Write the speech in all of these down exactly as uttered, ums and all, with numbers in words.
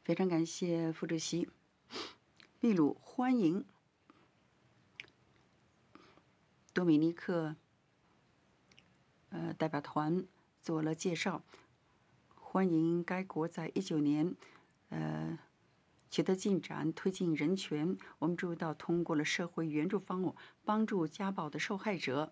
非常感谢副主席。秘鲁欢迎多米尼克呃代表团做了介绍，欢迎该国在一九年呃取得进展，推进人权。我们注意到通过了社会援助方案，帮助家暴的受害者，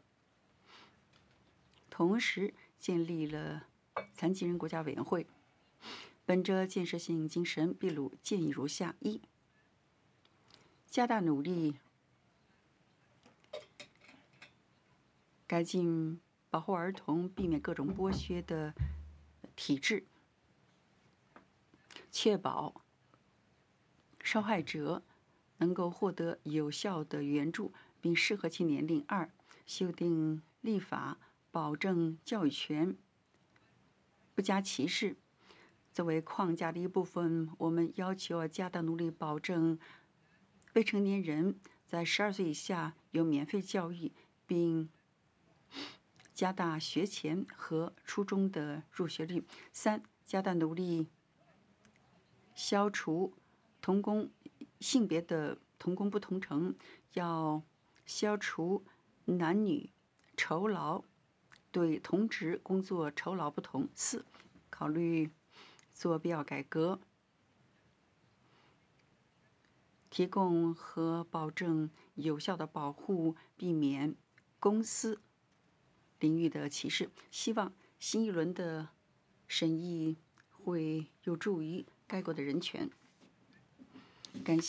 同时建立了残疾人国家委员会。本着建设性精神，秘鲁建议如下：一、加大努力改进保护儿童、避免各种剥削的体制，确保受害者能够获得有效的援助，并适合其年龄。二、修订立法，保证教育权，不加歧视。作为框架的一部分，我们要求加大努力，保证未成年人在十二岁以下有免费教育，并加大学前和初中的入学率。三、加大努力消除童工性别的童工不同城，要消除男女酬劳对同职工作酬劳不同。四、考虑做必要改革，提供和保证有效的保护，避免公司领域的歧视。希望新一轮的审议会有助于该国的人权。感谢。